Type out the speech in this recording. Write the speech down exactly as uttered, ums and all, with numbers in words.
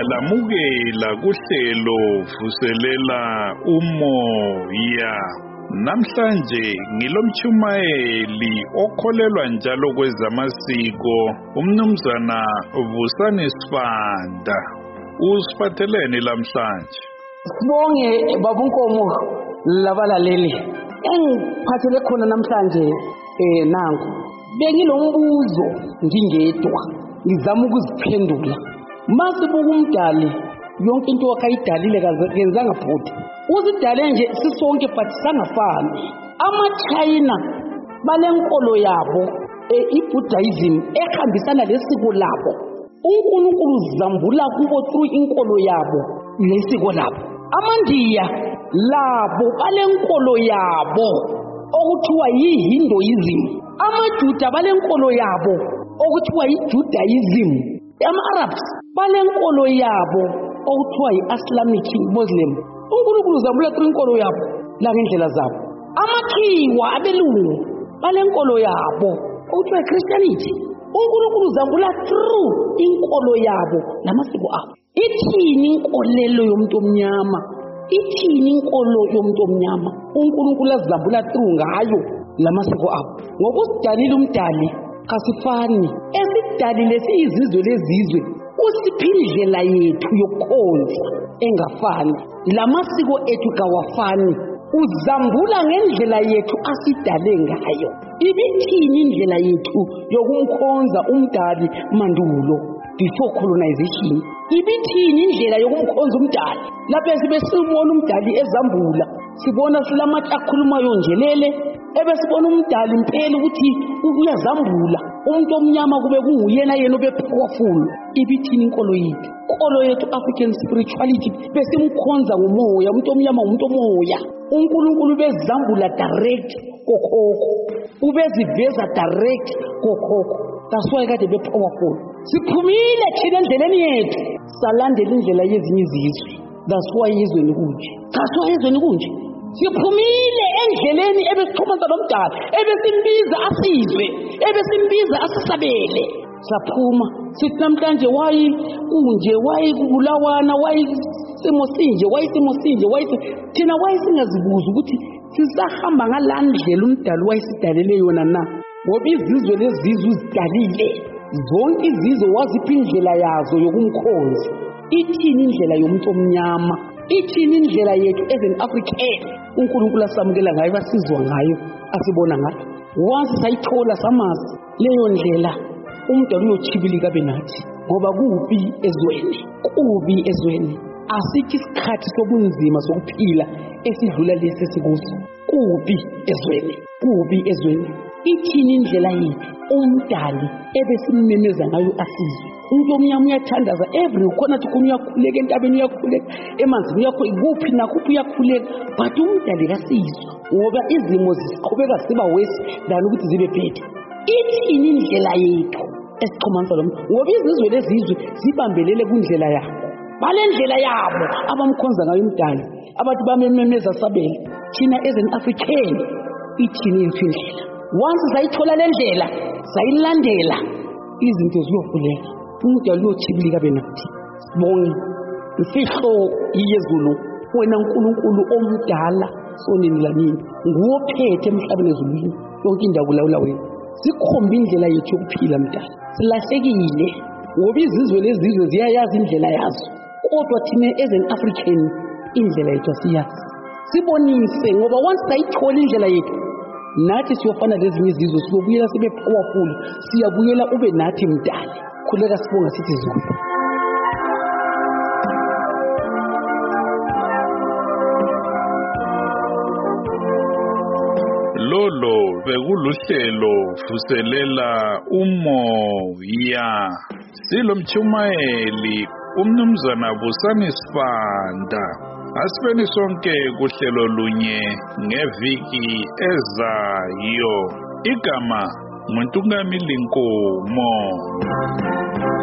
Siyalamukela kuhlelo vuselela umoya. Namhlanje ngilomchumayeli okholelwa njalo kwezamasiko umnumzana Vusani Sibanda. Usiphatheleni lamhlanje? Sibonge babunkomo labalaleli. Engiphathele khona namhlanje eh nanku. Bengilombuzo ngingedwa. Ngizama ukuziphendula. Masibuka umdali yonke into wakayidalile kazenzanga phutha. Uzidale nje sisonke but sangafani. Ama-China balenkolo yabo i-Buddhism ekhambisana lesiko labo. uNkulunkulu uzambula kubo through inkolo yabo lesiko labo. AmaNdiya labo balenkolo yabo okuthiwa yi-Hinduism. AmaJuda balenkolo yabo okuthiwa yi-Judaism. Ama-Arabs balenkolo yabo okuthiwa yi-Islamic Muslim. uNkulunkulu uzambula through inkolo yabo langendlela zabo. Amakhiwa abelungu balenkolo yabo okuthiwa yi-Christianity. uNkulunkulu uzambula through inkolo yabo lamasiko abo. Ithini inkolelo yomuntu omnyama? Ithini inkolo yomuntu omnyama? uNkulunkulu azambula through ngayo lamasiko abo. Ngokusidalile umdali kasifani. Esidalile siyizizwe lezizwe. Usiphi indlela yethu yokukhonza engafani. Lamasiko ethu kawafani. Uzambula ngendlela yethu asidale ngayo. Ibithini indlela yethu yokumkhonza umdali mandulo before colonization? Ibithini indlela yokumkhonza umdali? Lapho sibe sibona umdali ezambula, sibona silamatshe akhulumayo njelele, ebe sibona umdali impela ukuthi uyazambula. Umuntu omnyama kube kunguyena yena obe powerful. Ibithini inkolo yethu? Inkolo yethu African spirituality besimkhonza ngomoya. Umuntu omnyama umuntu omoya. uNkulunkulu bezambula direct kokhokho, ubeziveza direct kokhokho. That's why kade be powerful. Siphumile thina endleleni yethu salandela indlela yezinye izizwe. That's why izweni kunje. That's why izweni kunje. Siphumile endleleni ebesixhumana nomdala, ebesimbiza asizwe, ebesimbiza asisabele. Saphuma sithi namhlanje wayi kunje, wayi kubulawana, wayi simo sinje, wayi simo sinje, wayi thina wayi singazibuza ukuthi sisahamba ngalandlela umdali wayisidalele yona na. Ngoba izizwe lezizwe uzidalile, zonke izizwe wazipha indlela yazo yokumkhonza. Ithini indlela yomuntu omnyama? Ithini indlela yethu as an African? uNkulunkulu asamukela ngayo, asizwa ngayo, asibona ngayo. Once sayithola samazi leyo ndlela, umdali uyochibilika benathi. Ngoba kubi ezweni, kubi ezweni. Asithi isikhathi sobunzima sokuphila esidlula lesi sikuso. Kubi ezweni, kubi ezweni. Ithini indlela yethu umdali ebesimemeza ngayo asizwe? Umuntu omnyama uyathandaza every khona ukuthi uyakhuleka entabeni, uyakhuleka emanzini, uyakhuleka kuphi nakuphi, uyakhuleka. But umdali kasizwa ngoba izimo ziqhubeka ziba worse than ukuthi zibe better. Ithini indlela yethu esixhumanisa lo muntu? Ngoba izizwe lezizwe zibambelele kundlela yabo. Balendlela yabo abamkhonza ngayo umdali, abathi bamemeza sabele. Thina as an African ithini yethu indlela? Once sayithola le ndlela, sayilandela, izinto ziyovuleka, umdali uyochibilika benathi. Sibonge imfihlo yezulu, wena uNkulunkulu omdala sonini lanini, nguwe ophethe emhlabeni ezulwini, yonke indawo ulawula wena. Sikhomba indlela yethu yokuphila mdala. Silahlekile ngoba izizwe lezizwe ziyayazi indlela yazo, kodwa thina as an African indlela yethu asiyazi. Sibonise ngoba once sayithola indlela yethu, nathi siyofana lezinye izizwe, siyobuyela sibe powerful, siyabuyela ube nathi mdali. Khuleka sibonga sithi Zulu. Lolo bekuluhlelo vuselela umoya. Silomchumayeli umnumzana Vusani Sibanda. Asibeni sonke kuhlelo lunye ngeviki ezayo. Igama nguNtungamili Nkomo.